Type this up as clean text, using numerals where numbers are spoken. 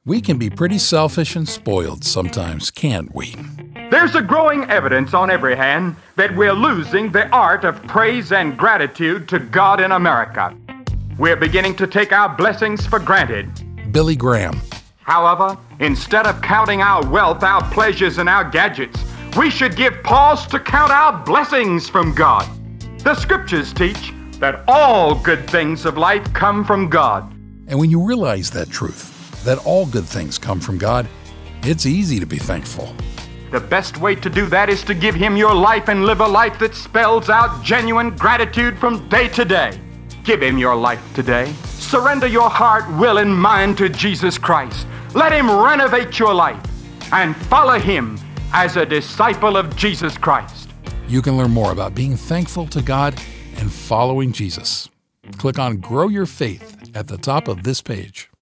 We can be pretty selfish and spoiled sometimes, can't we? There's a growing evidence on every hand that we're losing the art of praise and gratitude to God in America. We're beginning to take our blessings for granted. Billy Graham. However, instead of counting our wealth, our pleasures, and our gadgets, we should give pause to count our blessings from God. The scriptures teach that all good things of life come from God. And when you realize that truth, that all good things come from God, it's easy to be thankful. The best way to do that is to give Him your life and live a life that spells out genuine gratitude from day to day. Give Him your life today. Surrender your heart, will, and mind to Jesus Christ. Let Him renovate your life and follow Him as a disciple of Jesus Christ. You can learn more about being thankful to God and following Jesus. Click on Grow Your Faith at the top of this page.